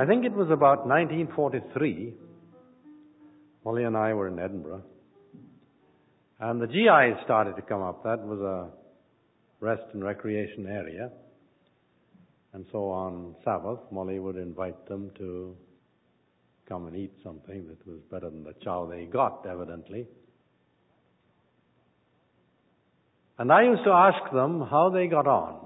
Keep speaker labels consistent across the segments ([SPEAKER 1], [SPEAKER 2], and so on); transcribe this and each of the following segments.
[SPEAKER 1] I think it was about 1943. Molly and I were in Edinburgh. And the GIs started to come up. That was a rest and recreation area. And so on Sabbath, Molly would invite them to come and eat something that was better than the chow they got, evidently. And I used to ask them how they got on.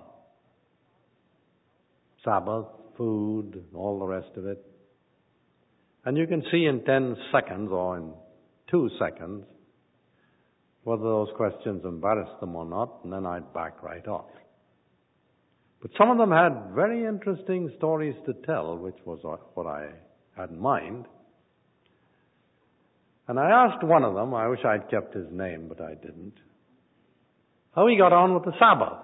[SPEAKER 1] Sabbath, food, all the rest of it. And you can see in 10 seconds or in 2 seconds whether those questions embarrassed them or not, and then I'd back right off. But some of them had very interesting stories to tell, which was what I had in mind. And I asked one of them, I wish I'd kept his name, but I didn't, how he got on with the Sabbath.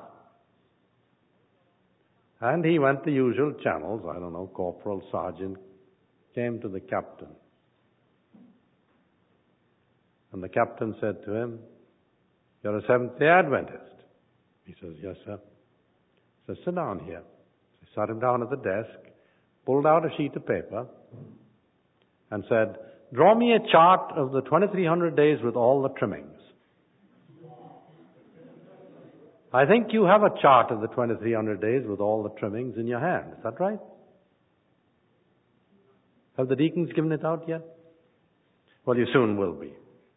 [SPEAKER 1] And he went the usual channels, I don't know, corporal, sergeant, came to the captain. And the captain said to him, "You're a Seventh-day Adventist?" He says, "Yes, sir." He says, "Sit down here." He sat him down at the desk, pulled out a sheet of paper, and said, "Draw me a chart of the 2300 days with all the trimmings." I think you have a chart of the 2300 days with all the trimmings in your hand. Is that right? Have the deacons given it out yet? Well, you soon will be.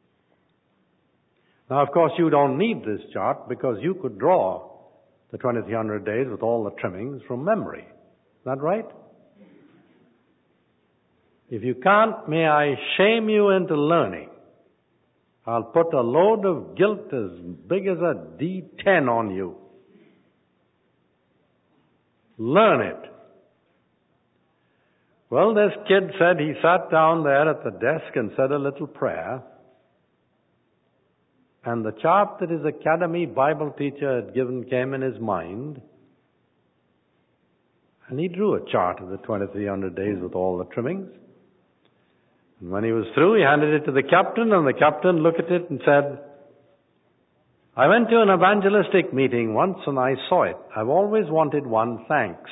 [SPEAKER 1] Now, of course, you don't need this chart because you could draw the 2300 days with all the trimmings from memory. Is that right? If you can't, may I shame you into learning. I'll put a load of guilt as big as a D10 on you. Learn it. Well, this kid said he sat down there at the desk and said a little prayer. And the chart that his academy Bible teacher had given came in his mind. And he drew a chart of the 2300 days with all the trimmings. And when he was through, he handed it to the captain, and the captain looked at it and said, "I went to an evangelistic meeting once and I saw it. I've always wanted one, thanks."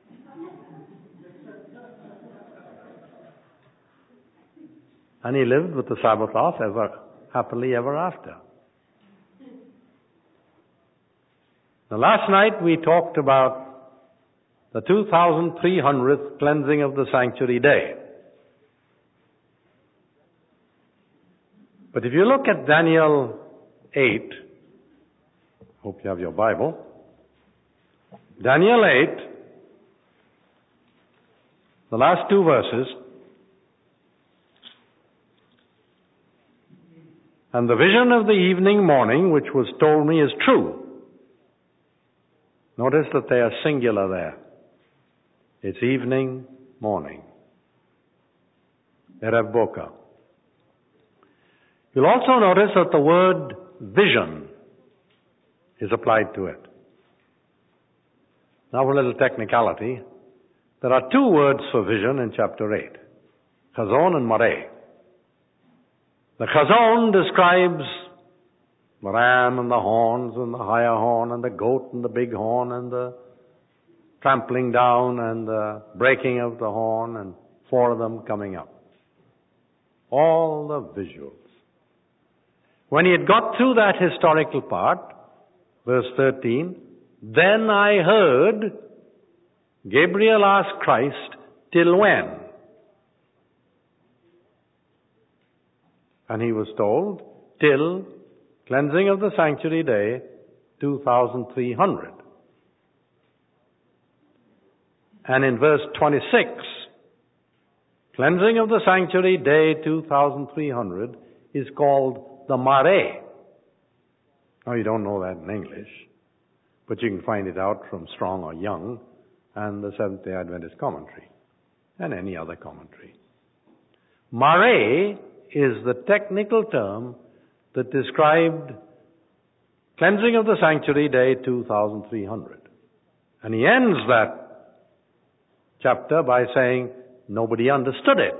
[SPEAKER 1] And he lived with the Sabbath off happily ever after. Now, last night we talked about the 2300th cleansing of the sanctuary day. But if you look at Daniel 8, hope you have your Bible, Daniel 8, the last 2 verses, "And the vision of the evening morning which was told me is true." Notice that they are singular there. It's evening, morning. Erev Boka. You'll also notice that the word vision is applied to it. Now for a little technicality. There are 2 words for vision in chapter 8. Chazon and Mareh. The Chazon describes the ram and the horns and the higher horn and the goat and the big horn and the trampling down and the breaking of the horn and 4 of them coming up. All the visuals. When he had got through that historical part, verse 13, "Then I heard Gabriel ask Christ, 'Till when?' And he was told, 'Till cleansing of the sanctuary day, 2300. And in verse 26, cleansing of the sanctuary day 2300 is called the Mareh. Now you don't know that in English, but you can find it out from Strong or Young and the Seventh-day Adventist commentary and any other commentary. Mareh is the technical term that described cleansing of the sanctuary day 2300. And he ends that chapter by saying, nobody understood it.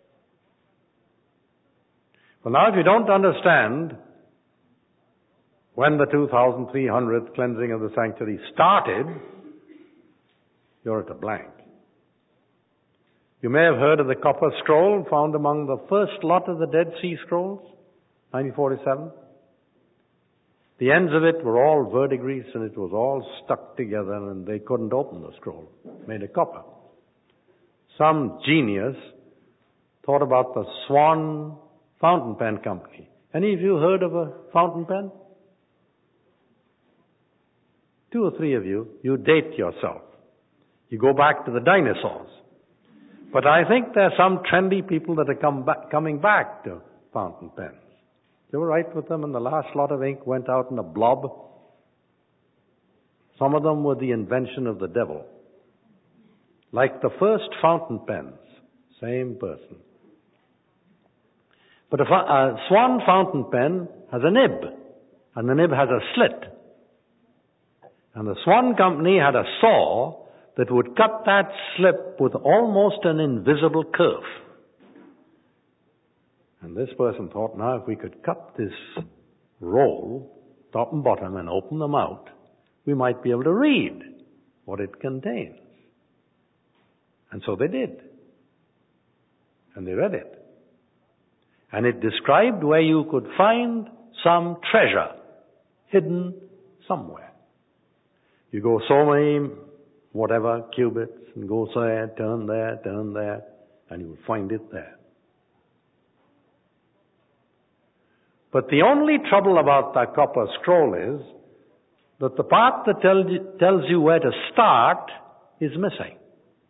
[SPEAKER 1] Well, now if you don't understand when the 2300th cleansing of the sanctuary started, you're at a blank. You may have heard of the copper scroll found among the first lot of the Dead Sea Scrolls, 1947. The ends of it were all verdigris and it was all stuck together and they couldn't open the scroll, made of copper. Some genius thought about the Swan Fountain Pen Company. Any of you heard of a fountain pen? 2 or 3 of you, you date yourself. You go back to the dinosaurs. But I think there are some trendy people that are coming back to fountain pens. You were right with them, and the last lot of ink went out in a blob. Some of them were the invention of the devil. Like the first fountain pens, same person. But a Swan fountain pen has a nib, and the nib has a slit. And the Swan Company had a saw that would cut that slip with almost an invisible curve. And this person thought, now if we could cut this roll, top and bottom, and open them out, we might be able to read what it contains. And so they did. And they read it. And it described where you could find some treasure hidden somewhere. You go so many, whatever, cubits, and go there, and you will find it there. But the only trouble about that copper scroll is that the part that tells you where to start is missing.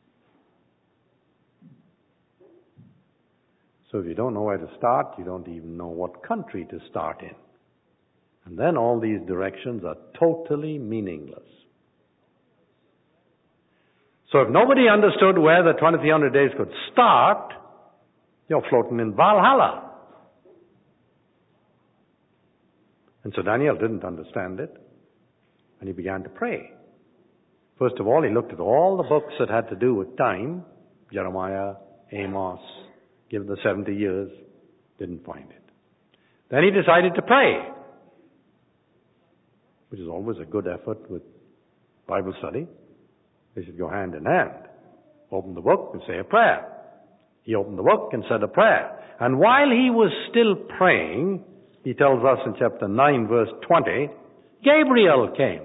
[SPEAKER 1] So if you don't know where to start, you don't even know what country to start in. And then all these directions are totally meaningless. So if nobody understood where the 2300 days could start, you're floating in Valhalla. And so Daniel didn't understand it, and he began to pray. First of all, he looked at all the books that had to do with time, Jeremiah, Amos, given the 70 years, didn't find it. Then he decided to pray, which is always a good effort with Bible study. They should go hand in hand. Open the book and say a prayer. He opened the book and said a prayer. And while he was still praying, he tells us in chapter 9, verse 20, Gabriel came.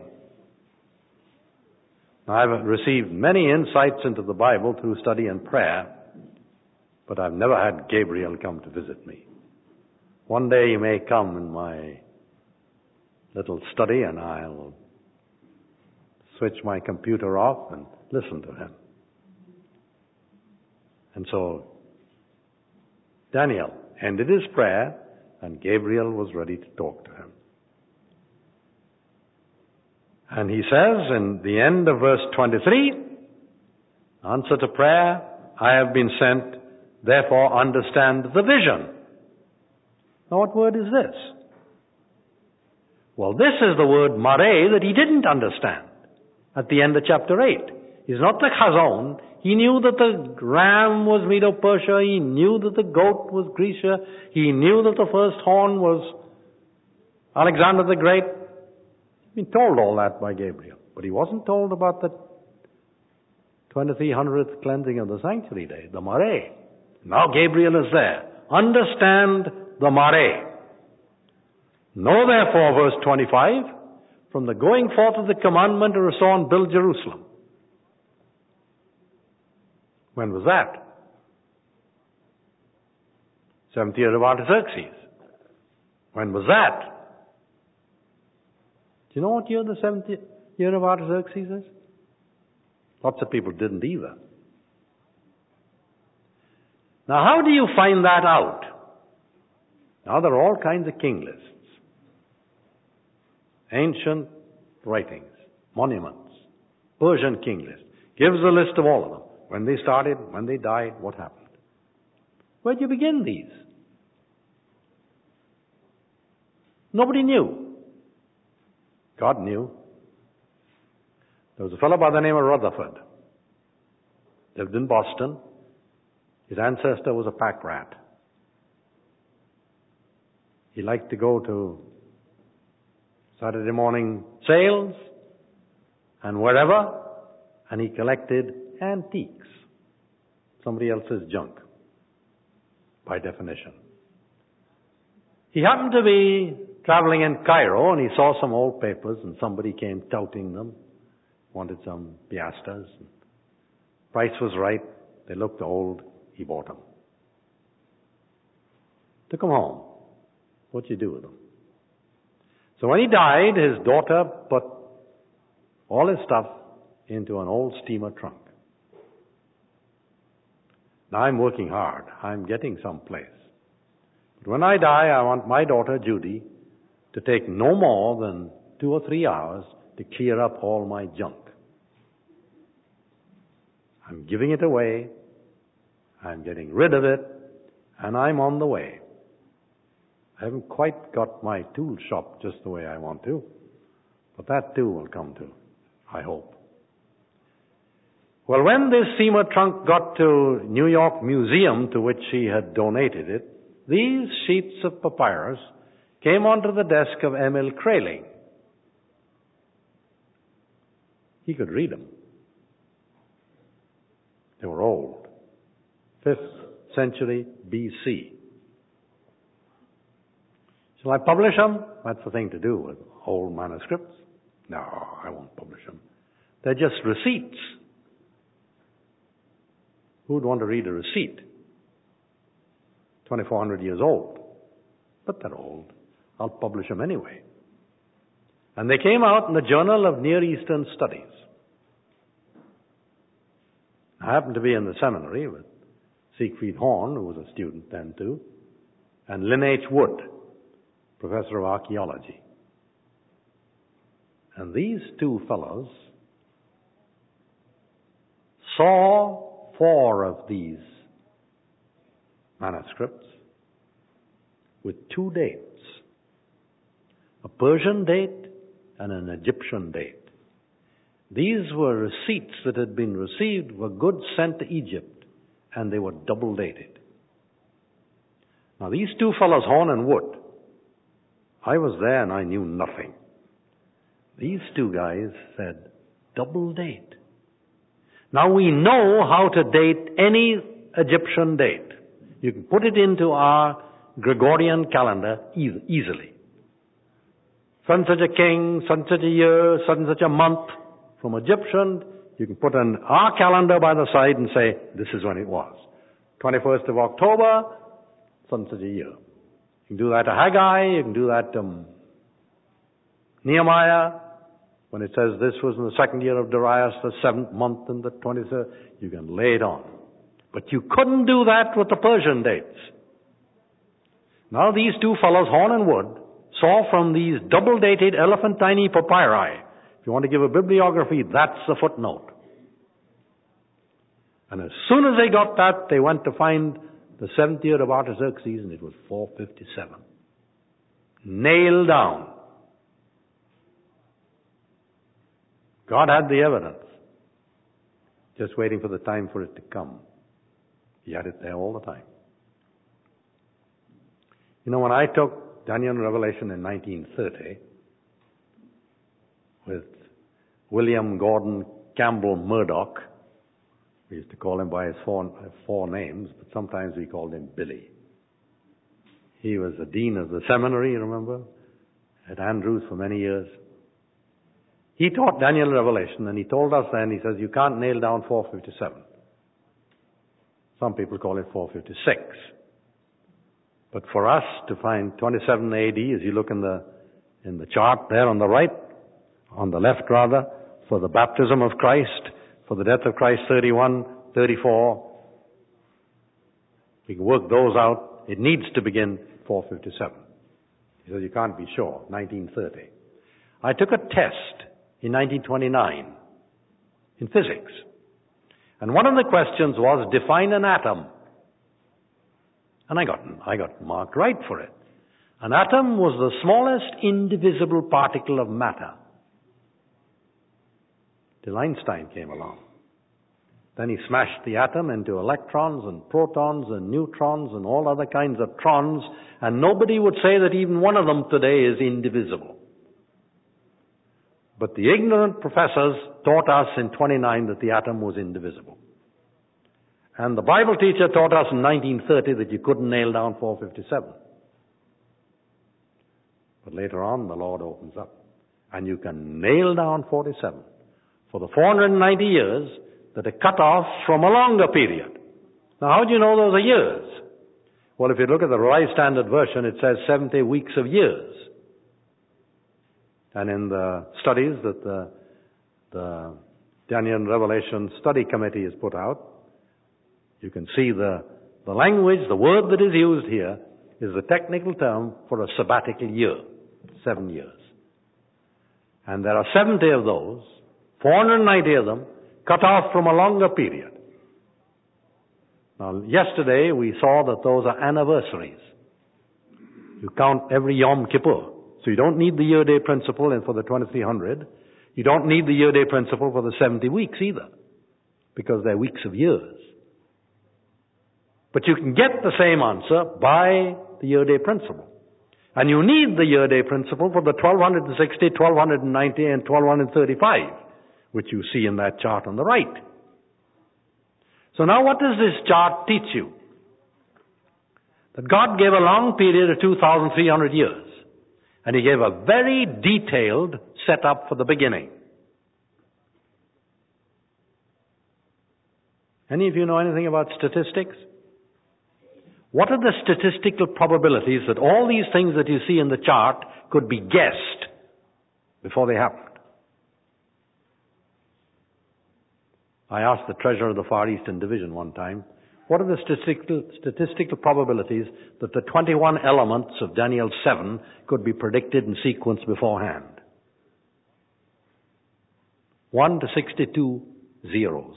[SPEAKER 1] Now, I've received many insights into the Bible through study and prayer, but I've never had Gabriel come to visit me. One day he may come in my little study and I'll switch my computer off and listen to him. And so Daniel ended his prayer and Gabriel was ready to talk to him. And he says in the end of verse 23, answer to prayer, I have been sent, therefore understand the vision. Now what word is this? Well, this is the word mare that he didn't understand at the end of chapter 8. It's not the chazon. He knew that the ram was Medo-Persia. He knew that the goat was Grecia. He knew that the first horn was Alexander the Great. He'd been told all that by Gabriel. But he wasn't told about the 2300th cleansing of the sanctuary day, the mare. Now Gabriel is there. Understand the mare. Know therefore, verse 25, from the going forth of the commandment to restore and build Jerusalem. When was that? 7th year of Artaxerxes. When was that? Do you know what year the 7th year of Artaxerxes is? Lots of people didn't either. Now, how do you find that out? Now, there are all kinds of king lists. Ancient writings, monuments, Persian king list. Gives a list of all of them. When they started, when they died, what happened. Where do you begin these? Nobody knew. God knew. There was a fellow by the name of Rutherford. Lived in Boston. His ancestor was a pack rat. He liked to go to Saturday morning sales and wherever, and he collected antiques. somebody else's junk, by definition. He happened to be traveling in Cairo, and he saw some old papers, and somebody came touting them, wanted some piastres. Price was right. They looked old. He bought them. Took them home. What'd you do with them? So when he died, his daughter put all his stuff into an old steamer trunk. Now I'm working hard. I'm getting someplace. But when I die, I want my daughter Judy to take no more than 2 or 3 hours to clear up all my junk. I'm giving it away. I'm getting rid of it. And I'm on the way. I haven't quite got my tool shop just the way I want to. But that too will come to, I hope. Well, when this steamer trunk got to New York Museum, to which she had donated it, these sheets of papyrus came onto the desk of Emil Kraling. He could read them. They were old. 5th century BC. Shall I publish them? That's the thing to do with old manuscripts. No, I won't publish them. They're just receipts. Who would want to read a receipt? 2,400 years old. But they're old. I'll publish them anyway. And they came out in the Journal of Near Eastern Studies. I happened to be in the seminary with Siegfried Horn, who was a student then too, and Lynn H. Wood, professor of archaeology. And these two fellows saw 4 of these manuscripts with 2 dates, a Persian date and an Egyptian date. These were receipts that had been received, were goods sent to Egypt, and they were double dated. Now these 2 fellows, Horn and Wood, I was there and I knew nothing. These 2 guys said, double date. Now we know how to date any Egyptian date. You can put it into our Gregorian calendar easily. Such and such a king, such and such a year, such and such a month. From Egyptian, you can put our calendar by the side and say, this is when it was. 21st of October, such and such a year. You can do that to Haggai, you can do that to Nehemiah. When it says this was in the 2nd year of Darius, the 7th month and the 23rd, you can lay it on. But you couldn't do that with the Persian dates. Now these 2 fellows, Horn and Wood, saw from these double-dated elephantine papyri. If you want to give a bibliography, that's the footnote. And as soon as they got that, they went to find the 7th year of Artaxerxes, and it was 457. Nailed down. God had the evidence. Just waiting for the time for it to come. He had it there all the time. You know, when I took Daniel and Revelation in 1930, with William Gordon Campbell Murdoch, we used to call him by his 4 names, but sometimes we called him Billy. He was the dean of the seminary, you remember, at Andrews for many years. He taught Daniel and Revelation, and he told us then, he says, you can't nail down 457. Some people call it 456. But for us to find 27 AD, as you look in the chart there on the right, on the left rather, for the baptism of Christ, for the death of Christ 31, 34, we can work those out. It needs to begin 457. He says you can't be sure, 1930. I took a test in 1929 in physics. And one of the questions was, define an atom. And I got marked right for it. An atom was the smallest indivisible particle of matter. Till Einstein came along. Then he smashed the atom into electrons and protons and neutrons and all other kinds of trons, and nobody would say that even one of them today is indivisible. But the ignorant professors taught us in 29 that the atom was indivisible. And the Bible teacher taught us in 1930 that you couldn't nail down 457. But later on, the Lord opens up. And you can nail down 47 for the 490 years that are cut off from a longer period. Now, how do you know those are years? Well, if you look at the Revised Standard Version, it says 70 weeks of years. And in the studies that the Daniel and Revelation Study Committee has put out, you can see the language, the word that is used here is the technical term for a sabbatical year, 7 years. And there are 70 of those, 490 of them, cut off from a longer period. Now, yesterday we saw that those are anniversaries. You count every Yom Kippur. So you don't need the year-day principle for the 2300. You don't need the year-day principle for the 70 weeks either, because they're weeks of years. But you can get the same answer by the year-day principle. And you need the year-day principle for the 1260, 1290, and 1235, which you see in that chart on the right. So now what does this chart teach you? That God gave a long period of 2,300 years. And He gave a very detailed setup for the beginning. Any of you know anything about statistics? What are the statistical probabilities that all these things that you see in the chart could be guessed before they happened? I asked the treasurer of the Far Eastern Division one time, what are the statistical probabilities that the 21 elements of Daniel 7 could be predicted in sequence beforehand? 1 to 62 zeros.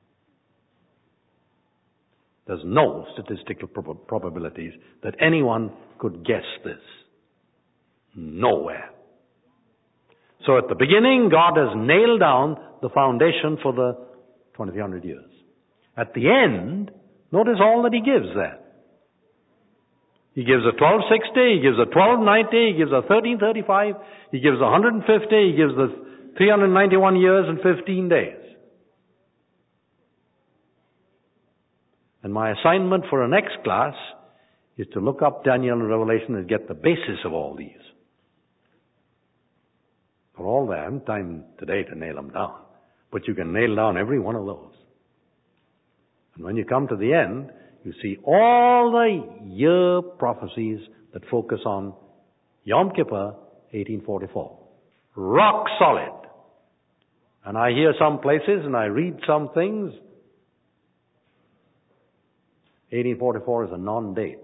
[SPEAKER 1] There's no statistical probabilities that anyone could guess this. Nowhere. So at the beginning, God has nailed down the foundation for the 2300 years. At the end, notice all that He gives there. He gives a 1260, He gives a 1290, He gives a 1335, He gives 150, He gives the 391 years and 15 days. And my assignment for a next class is to look up Daniel and Revelation and get the basis of all these. For all that, I haven't time today to nail them down. But you can nail down every one of those. And when you come to the end, you see all the year prophecies that focus on Yom Kippur, 1844. Rock solid. And I hear some places and I read some things. 1844 is a non-date.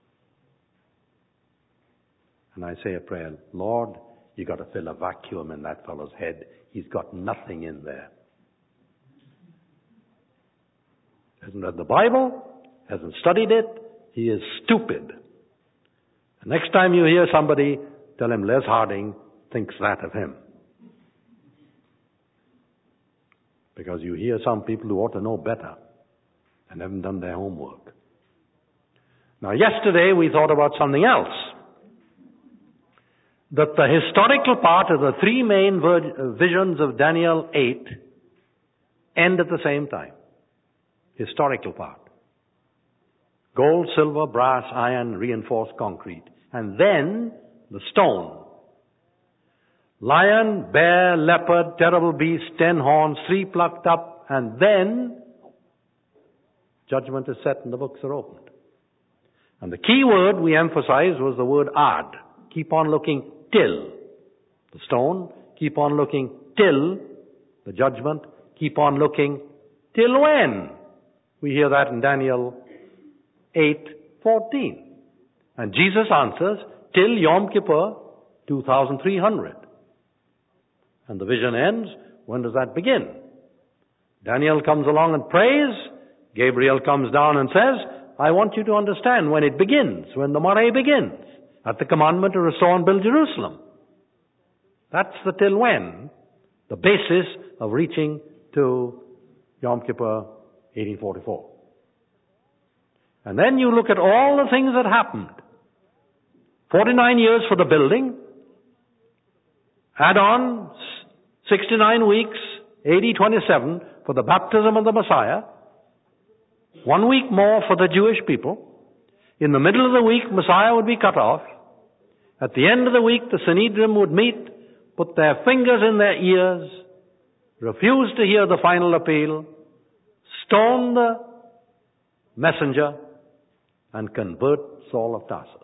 [SPEAKER 1] And I say a prayer, Lord, you got to fill a vacuum in that fellow's head. He's got nothing in there. Hasn't read the Bible, hasn't studied it, he is stupid. The next time you hear somebody, tell him Les Harding thinks that of him. Because you hear some people who ought to know better and haven't done their homework. Now, yesterday we thought about something else. That the historical part of the three main visions of Daniel 8 end at the same time. Historical part. Gold, silver, brass, iron, reinforced concrete. And then the stone. Lion, bear, leopard, terrible beast, 10 horns, 3 plucked up, and then judgment is set and the books are opened. And the key word we emphasized was the word ad. Keep on looking till the stone. Keep on looking till the judgment. Keep on looking till when? We hear that in Daniel 8:14. And Jesus answers, till Yom Kippur, 2300. And the vision ends. When does that begin? Daniel comes along and prays. Gabriel comes down and says, I want you to understand when it begins, when the Mare begins, at the commandment to restore and build Jerusalem. That's the till when, the basis of reaching to Yom Kippur, 1844. And then you look at all the things that happened. 49 years for the building, add on 69 weeks, AD 27, for the baptism of the Messiah, 1 week more for the Jewish people. In the middle of the week, Messiah would be cut off. At the end of the week, the Sanhedrin would meet, put their fingers in their ears, refuse to hear the final appeal, stone the messenger, and convert Saul of Tarsus.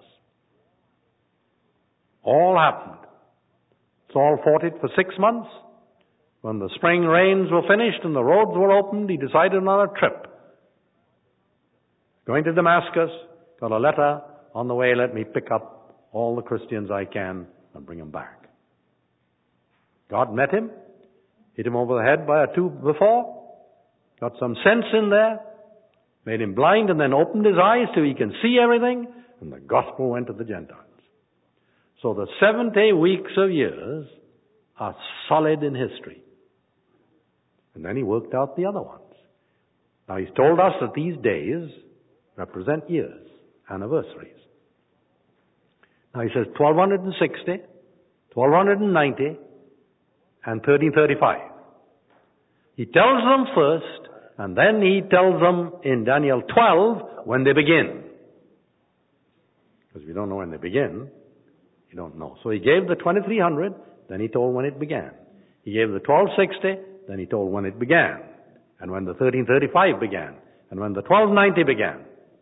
[SPEAKER 1] All happened. Saul fought it for 6 months. When the spring rains were finished and the roads were opened, he decided on a trip. Going to Damascus, got a letter on the way, let me pick up all the Christians I can and bring them back. God met him, hit him over the head by a 2 before, got some sense in there, made him blind and then opened his eyes so he can see everything, and the gospel went to the Gentiles. So the 70 weeks of years are solid in history. And then he worked out the other ones. Now he's told us that these days represent years, anniversaries. Now he says 1260, 1290, and 1335. He tells them first, and then he tells them in Daniel 12 when they begin. Because we don't know when they begin. You don't know. So he gave the 2300, then he told when it began. He gave the 1260, then he told when it began. And when the 1335 began. And when the 1290 began.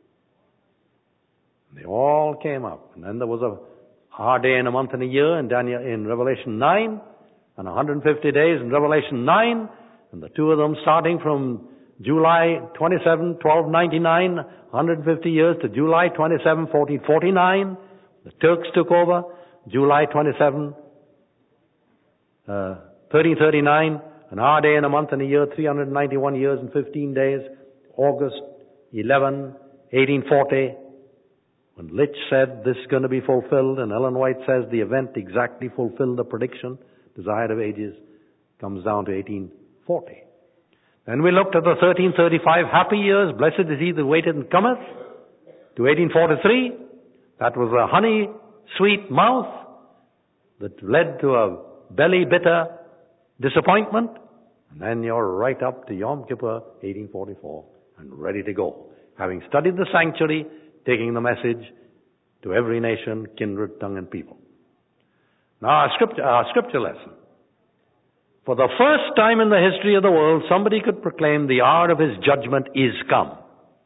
[SPEAKER 1] They all came up. And then there was a hard day and a month and a year in Revelation 9. And 150 days in Revelation 9. And the two of them starting from July 27, 1299, 150 years to July 27, 1449. The Turks took over July 27, 1339, an hour day and a month and a year, 391 years and 15 days, August 11, 1840, when Litch said this is going to be fulfilled, and Ellen White says the event exactly fulfilled the prediction, Desire of Ages, comes down to 1840. Then we looked at the 1335 happy years, blessed is he that waiteth and cometh, to 1843. That was a honey sweet mouth that led to a belly bitter disappointment. And then you're right up to Yom Kippur, 1844, and ready to go. Having studied the sanctuary, taking the message to every nation, kindred, tongue, and people. Now our scripture lesson. For the first time in the history of the world, somebody could proclaim the hour of his judgment is come.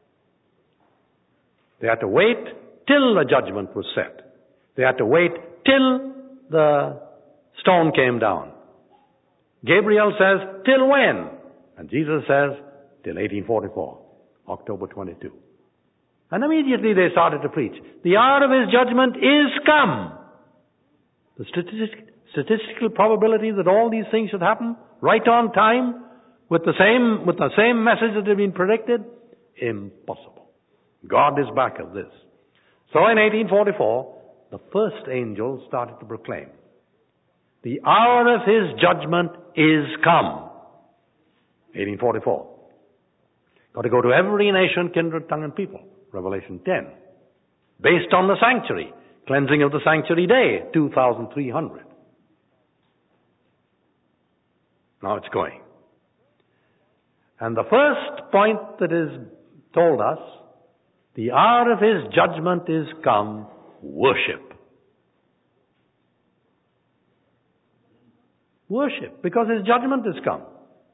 [SPEAKER 1] They had to wait till the judgment was set. They had to wait till the stone came down. Gabriel says, till when? And Jesus says, till 1844, October 22. And immediately they started to preach. The hour of his judgment is come. The statistical probability that all these things should happen right on time with the same message that had been predicted, impossible. God is back of this. So in 1844, the first angel started to proclaim, the hour of his judgment is come. 1844. Got to go to every nation, kindred, tongue, and people. Revelation 10. Based on the sanctuary. Cleansing of the sanctuary day, 2300. Now it's going. And the first point that is told us, the hour of his judgment is come, worship. Worship, because his judgment has come.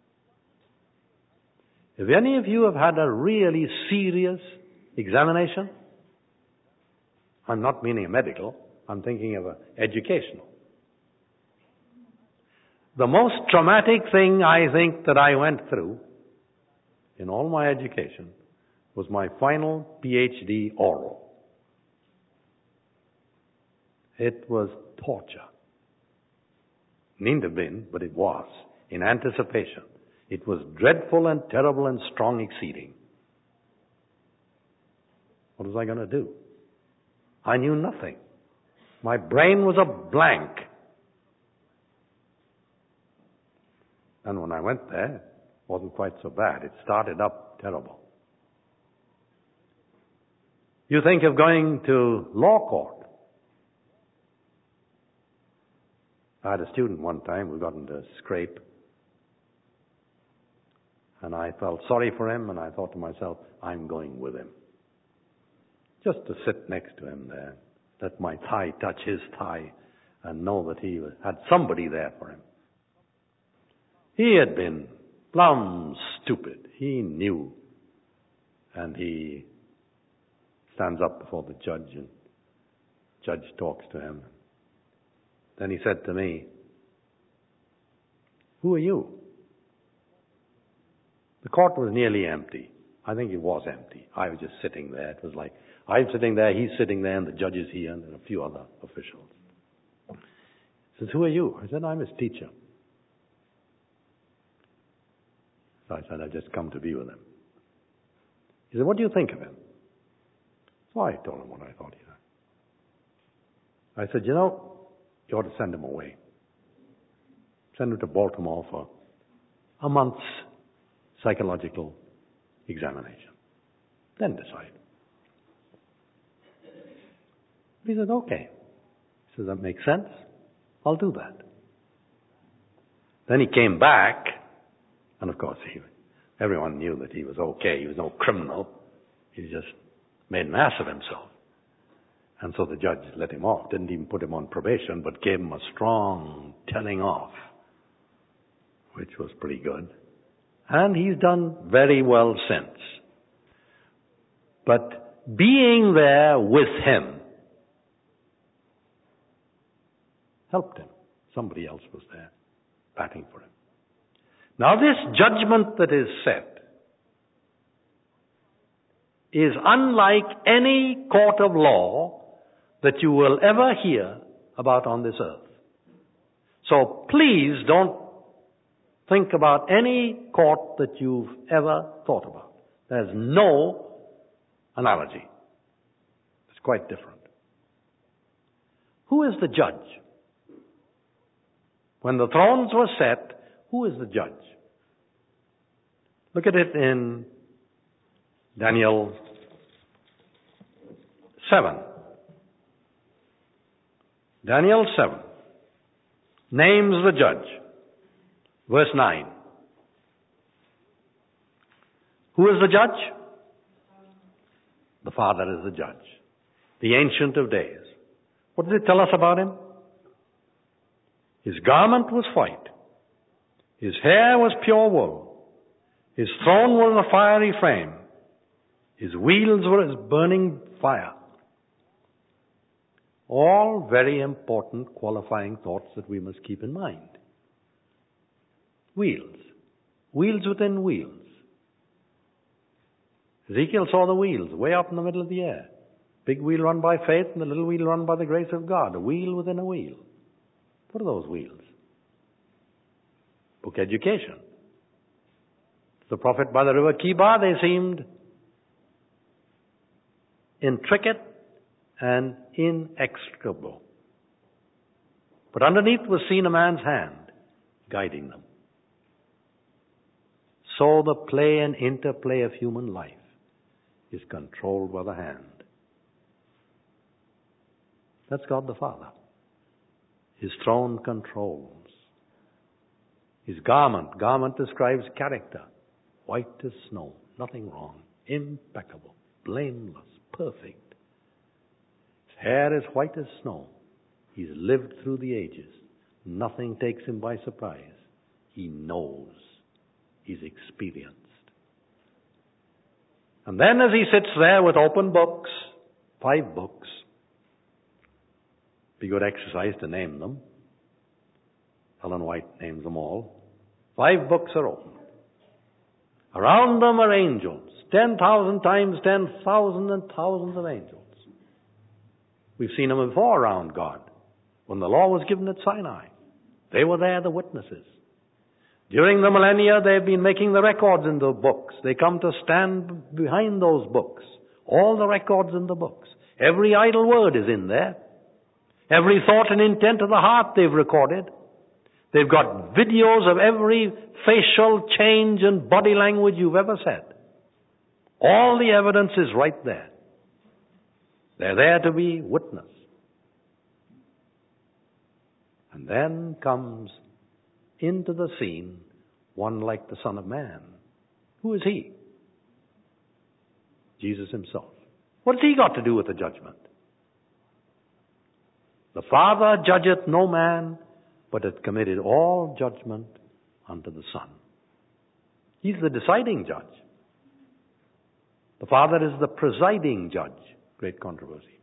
[SPEAKER 1] If any of you have had a really serious examination, I'm not meaning a medical, I'm thinking of an educational. The most traumatic thing I think that I went through in all my education was my final PhD oral. It was torture. Needn't have been, but it was, in anticipation. It was dreadful and terrible and strong exceeding. What was I going to do? I knew nothing. My brain was a blank. And when I went there, it wasn't quite so bad. It started up terrible. You think of going to law court. I had a student one time who got into a scrape. And I felt sorry for him, and I thought to myself, I'm going with him. Just to sit next to him there, let my thigh touch his thigh, and know that he had somebody there for him. He had been plumb stupid. He knew. And he stands up before the judge, and the judge talks to him. Then he said to me, "Who are you?" The court was nearly empty. I think it was empty. I was just sitting there. It was like, I'm sitting there, he's sitting there, and the judge is here, and there are a few other officials. He says, "Who are you?" I said, "I'm his teacher." So I said, "I've just come to be with him." He said, "What do you think of him?" So I told him what I thought he said. I said, "You ought to send him away. Send him to Baltimore for a month's psychological examination. Then decide." He said, "Okay." He said, "That makes sense. I'll do that." Then he came back, and of course everyone knew that he was okay. He was no criminal. He just made an ass of himself. And so the judge let him off, didn't even put him on probation, but gave him a strong telling off, which was pretty good. And he's done very well since. But being there with him helped him. Somebody else was there, batting for him. Now this judgment that is set is unlike any court of law that you will ever hear about on this earth. So please don't think about any court that you've ever thought about. There's no analogy. It's quite different. Who is the judge? When the thrones were set, who is the judge? Look at it in Daniel 7. Daniel 7 names the judge. Verse 9. Who is the judge? The Father is the judge. The Ancient of Days. What does it tell us about him? His garment was white. His hair was pure wool. His throne was a fiery flame. His wheels were as burning fire. All very important qualifying thoughts that we must keep in mind. Wheels. Wheels within wheels. Ezekiel saw the wheels way up in the middle of the air. Big wheel run by faith and the little wheel run by the grace of God. A wheel within a wheel. What are those wheels? Book education. The prophet by the river Kibar, they seemed intricate and inextricable. But underneath was seen a man's hand guiding them. So the play and interplay of human life is controlled by the hand. That's God the Father. His throne controls. His garment describes character. White as snow, nothing wrong, impeccable, blameless, perfect. His hair is white as snow. He's lived through the ages. Nothing takes him by surprise. He knows. He's experienced. And then as he sits there with open books, 5 books, be good exercise to name them. Ellen White names them all. 5 books are open. Around them are angels, 10,000 times 10,000 and thousands of angels. We've seen them before around God. When the law was given at Sinai, they were there, the witnesses. During the millennia, they've been making the records in the books. They come to stand behind those books. All the records in the books. Every idle word is in there. Every thought and intent of the heart they've recorded. They've got videos of every facial change and body language you've ever said. All the evidence is right there. They're there to be witness. And then comes into the scene one like the Son of Man. Who is he? Jesus himself. What has he got to do with the judgment? The Father judgeth no man, but hath committed all judgment unto the Son. He's the deciding judge. The Father is the presiding judge. Great controversy.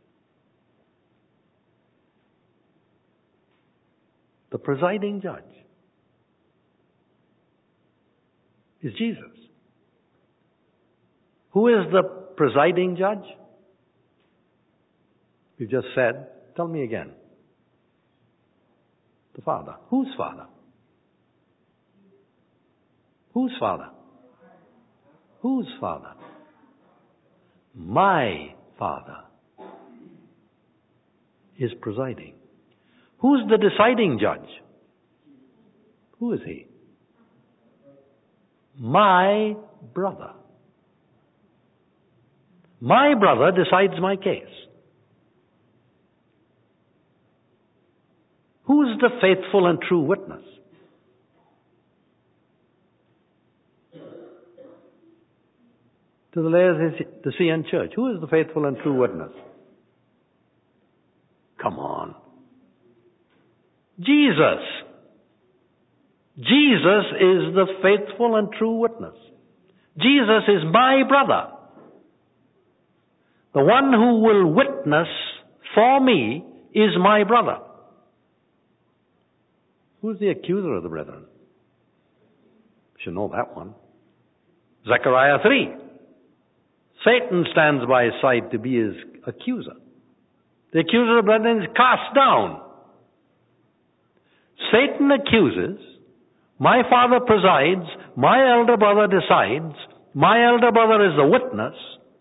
[SPEAKER 1] The presiding judge is Jesus. Who is the presiding judge? We've just said, tell me again. The Father. Whose Father? Whose Father? Whose Father? My Father is presiding. Who's the deciding judge? Who is he? My brother. My brother decides my case. Who's the faithful and true witness? To the Laodicean church. Who is the faithful and true witness? Come on. Jesus. Jesus is the faithful and true witness. Jesus is my brother. The one who will witness for me is my brother. Who's the accuser of the brethren? You should know that one. Zechariah 3. Satan stands by his side to be his accuser. The accuser of the brethren is cast down. Satan accuses, my Father presides, my elder brother decides, my elder brother is the witness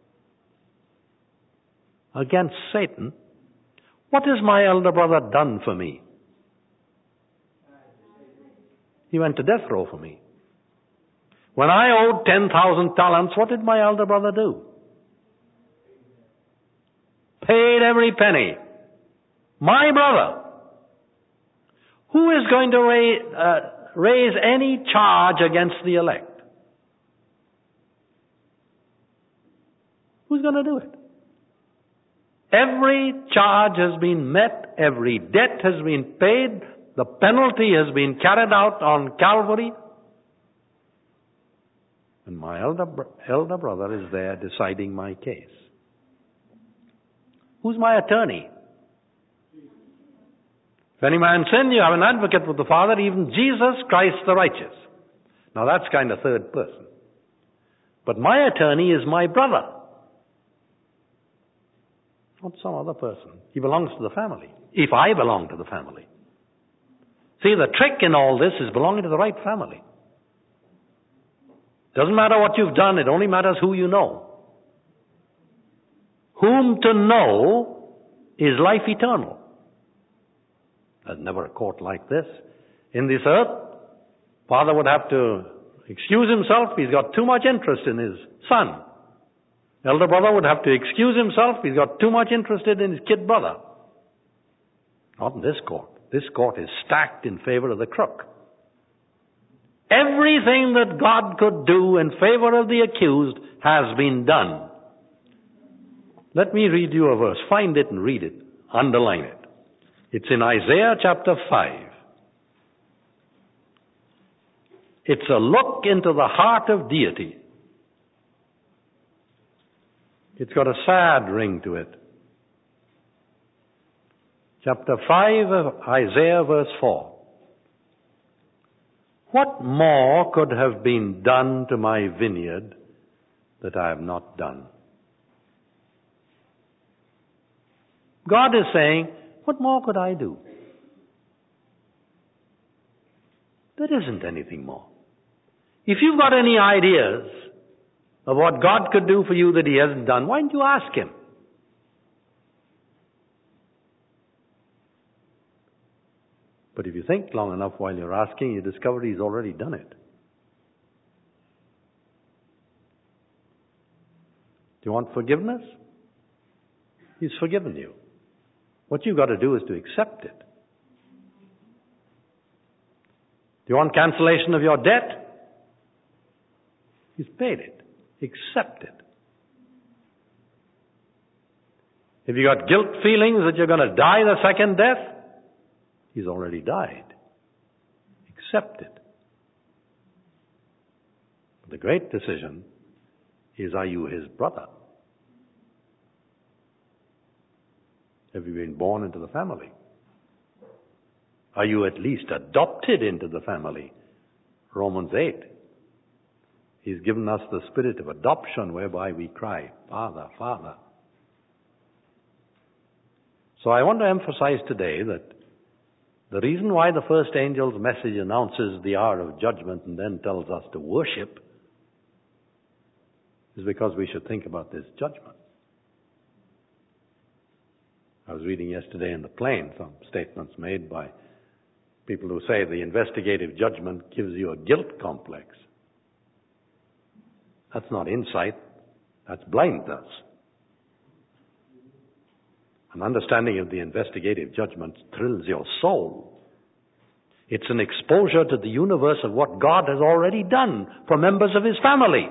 [SPEAKER 1] against Satan. What has my elder brother done for me? He went to death row for me. When I owed 10,000 talents, what did my elder brother do? Paid every penny. My brother. Who is going to raise any charge against the elect? Who's going to do it? Every charge has been met. Every debt has been paid. The penalty has been carried out on Calvary. And my elder brother is there deciding my case. Who's my attorney? If any man sin, you have an advocate with the Father, even Jesus Christ the righteous. Now that's kind of third person. But my attorney is my brother. Not some other person. He belongs to the family. If I belong to the family. See, the trick in all this is belonging to the right family. Doesn't matter what you've done, it only matters who you know. Whom to know is life eternal. There's never a court like this. In this earth, father would have to excuse himself. He's got too much interest in his son. Elder brother would have to excuse himself. He's got too much interested in his kid brother. Not in this court. This court is stacked in favor of the crook. Everything that God could do in favor of the accused has been done. Let me read you a verse. Find it and read it. Underline it. It's in Isaiah chapter 5. It's a look into the heart of deity. It's got a sad ring to it. Chapter 5 of Isaiah, verse 4. What more could have been done to my vineyard that I have not done? God is saying, what more could I do? There isn't anything more. If you've got any ideas of what God could do for you that He hasn't done, why don't you ask Him? But if you think long enough while you're asking, you discover He's already done it. Do you want forgiveness? He's forgiven you. What you've got to do is to accept it. Do you want cancellation of your debt? He's paid it. Accept it. If you got guilt feelings that you're going to die the second death, He's already died. Accept it. The great decision is, are you His brother? Have you been born into the family? Are you at least adopted into the family? Romans 8. He's given us the spirit of adoption whereby we cry, Father, Father. So I want to emphasize today that the reason why the first angel's message announces the hour of judgment and then tells us to worship is because we should think about this judgment. I was reading yesterday in the plane some statements made by people who say the investigative judgment gives you a guilt complex. That's not insight, that's blindness. An understanding of the investigative judgment thrills your soul. It's an exposure to the universe of what God has already done for members of His family.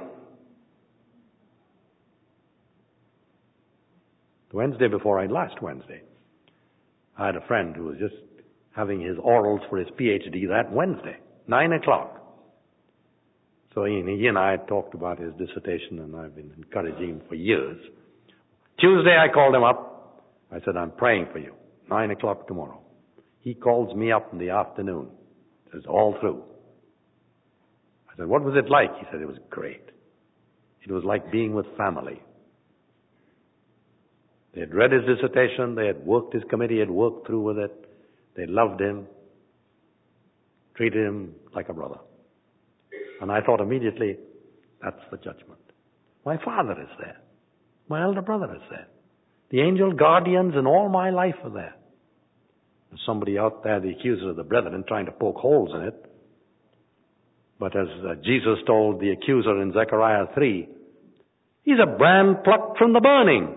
[SPEAKER 1] The Wednesday before last Wednesday, I had a friend who was just having his orals for his PhD that Wednesday, 9 o'clock. So he and I had talked about his dissertation, and I've been encouraging him for years. Tuesday I called him up. I said, I'm praying for you. 9 o'clock tomorrow. He calls me up in the afternoon. Says, all through. I said, what was it like? He said, it was great. It was like being with family. They had read his dissertation. They had worked, his committee had worked through with it. They loved him. Treated him like a brother. And I thought immediately, that's the judgment. My father is there. My elder brother is there. The angel guardians in all my life are there. There's somebody out there, the accuser of the brethren, trying to poke holes in it. But as Jesus told the accuser in Zechariah 3, he's a brand plucked from the burning.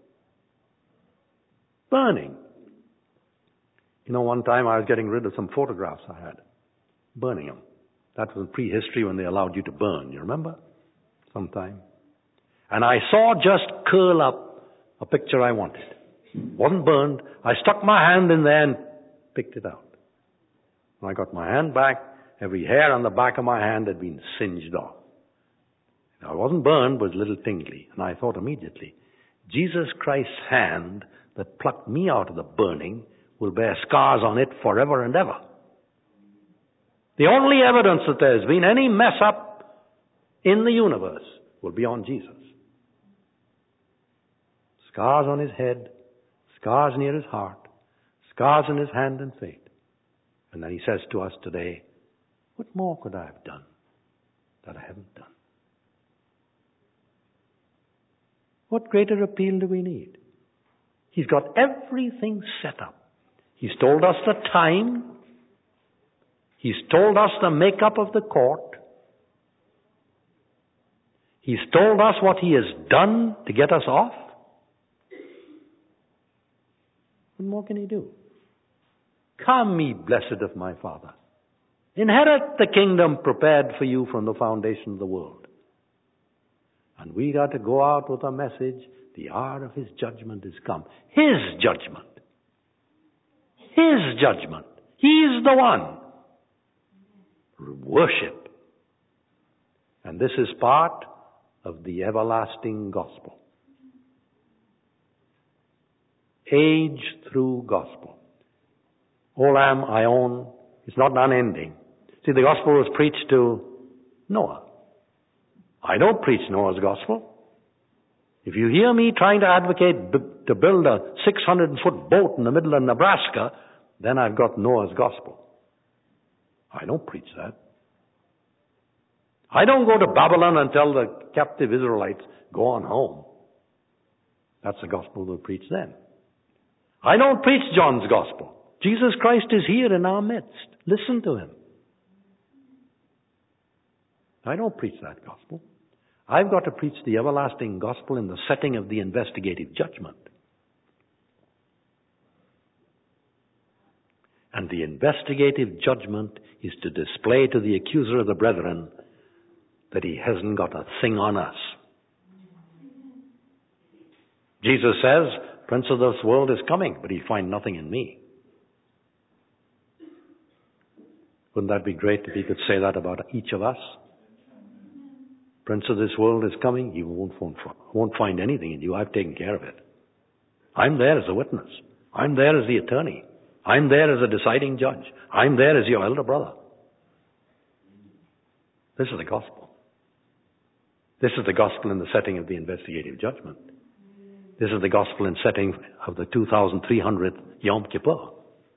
[SPEAKER 1] Burning. You know, one time I was getting rid of some photographs I had. Burning them. That was in prehistory when they allowed you to burn. You remember? Sometime. And I saw just curl up a picture I wanted. Wasn't burned. I stuck my hand in there and picked it out. When I got my hand back, every hair on the back of my hand had been singed off. Now, it wasn't burned, but it was a little tingly. And I thought immediately, Jesus Christ's hand that plucked me out of the burning will bear scars on it forever and ever. The only evidence that there's been any mess up in the universe will be on Jesus. Scars on His head, scars near His heart, scars in His hand and feet. And then He says to us today, what more could I have done that I haven't done? What greater appeal do we need? He's got everything set up. He's told us the time. He's told us the makeup of the court. He's told us what He has done to get us off. What more can He do? Come, ye blessed of my Father. Inherit the kingdom prepared for you from the foundation of the world. And we got to go out with a message. The hour of His judgment is come. His judgment. His judgment. He's the one. Worship. And this is part of the everlasting gospel. Age through gospel. Olam, Ion, it's not unending. See, the gospel was preached to Noah. I don't preach Noah's gospel. If you hear me trying to advocate to build a 600-foot boat in the middle of Nebraska, then I've got Noah's gospel. I don't preach that. I don't go to Babylon and tell the captive Israelites, go on home. That's the gospel we'll preach then. I don't preach John's gospel. Jesus Christ is here in our midst. Listen to Him. I don't preach that gospel. I've got to preach the everlasting gospel in the setting of the investigative judgment. And the investigative judgment is to display to the accuser of the brethren that he hasn't got a thing on us. Jesus says, Prince of this world is coming, but he'll find nothing in me. Wouldn't that be great if he could say that about each of us? Prince of this world is coming, he won't find anything in you. I've taken care of it. I'm there as a witness. I'm there as the attorney. I'm there as a deciding judge. I'm there as your elder brother. This is the gospel. This is the gospel in the setting of the investigative judgment. This is the gospel in setting of the 2300th Yom Kippur.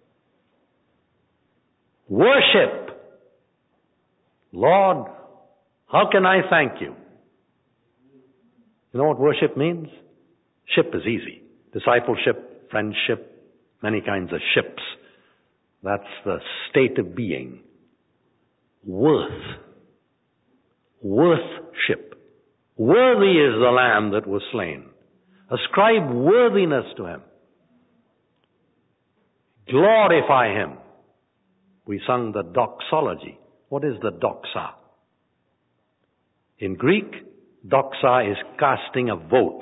[SPEAKER 1] Worship. Lord, how can I thank you? You know what worship means? Ship is easy. Discipleship, friendship, many kinds of ships. That's the state of being. Worship. Worthy is the Lamb that was slain. Ascribe worthiness to him. Glorify him. We sung the doxology. What is the doxa? In Greek, doxa is casting a vote.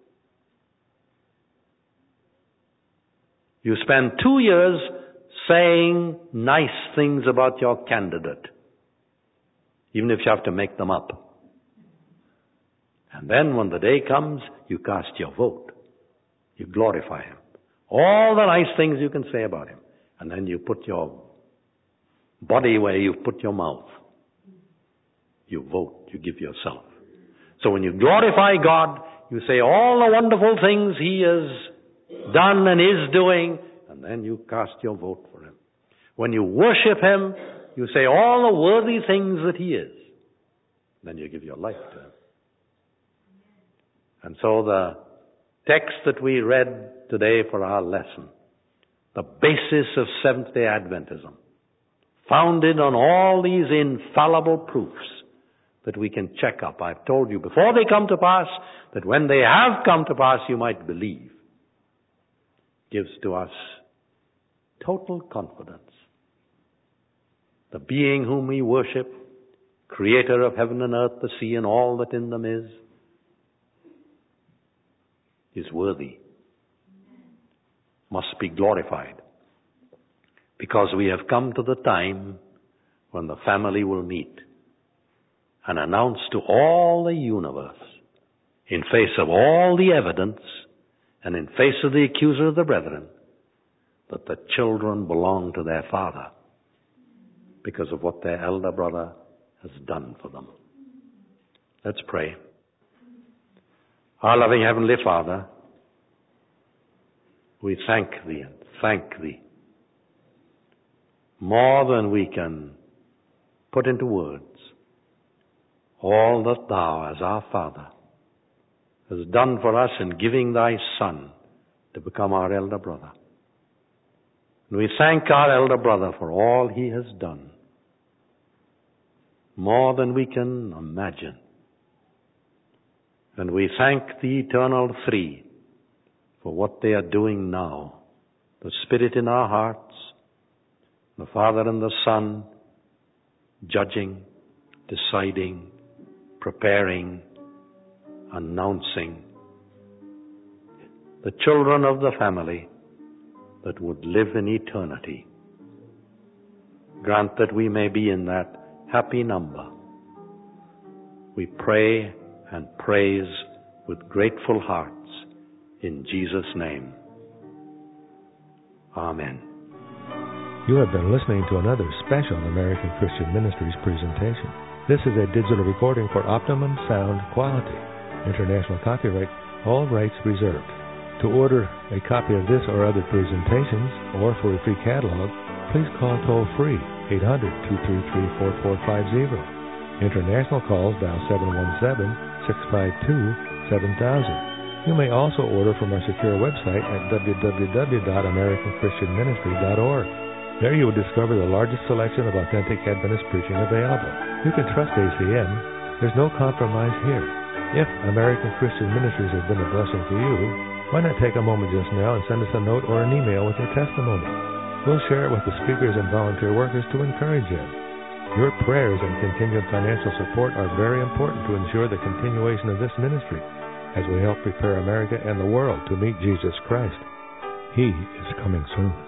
[SPEAKER 1] You spend 2 years saying nice things about your candidate, even if you have to make them up. And then when the day comes, you cast your vote. You glorify him. All the nice things you can say about him. And then you put your body where you put your mouth. You vote. You give yourself. So when you glorify God, you say all the wonderful things he has done and is doing, and then you cast your vote for him. When you worship him, you say all the worthy things that he is. Then you give your life to him. And so the text that we read today for our lesson, the basis of Seventh-day Adventism, founded on all these infallible proofs that we can check up. I've told you before they come to pass, that when they have come to pass, you might believe. Gives to us total confidence. The being whom we worship, creator of heaven and earth, the sea and all that in them is worthy, must be glorified. Because we have come to the time when the family will meet and announce to all the universe, in face of all the evidence and in face of the accuser of the brethren, that the children belong to their father because of what their elder brother has done for them. Let's pray. Our loving Heavenly Father, we thank Thee more than we can put into words. All that Thou, as our Father, has done for us in giving Thy Son to become our elder brother. And we thank our elder brother for all he has done, more than we can imagine. And we thank the Eternal Three for what they are doing now. The Spirit in our hearts, the Father and the Son, judging, deciding, preparing, announcing. The children of the family that would live in eternity. Grant that we may be in that happy number. We pray and praise with grateful hearts in Jesus' name. Amen.
[SPEAKER 2] You have been listening to another special American Christian Ministries presentation. This is a digital recording for optimum sound quality. International copyright, all rights reserved. To order a copy of this or other presentations, or for a free catalog, please call toll-free 800-233-4450. International calls dial 717-652-7000. You may also order from our secure website at www.americanchristianministry.org. There you will discover the largest selection of authentic Adventist preaching available. You can trust ACM. There's no compromise here. If American Christian Ministries has been a blessing to you, why not take a moment just now and send us a note or an email with your testimony? We'll share it with the speakers and volunteer workers to encourage them. Your prayers and continued financial support are very important to ensure the continuation of this ministry as we help prepare America and the world to meet Jesus Christ. He is coming soon.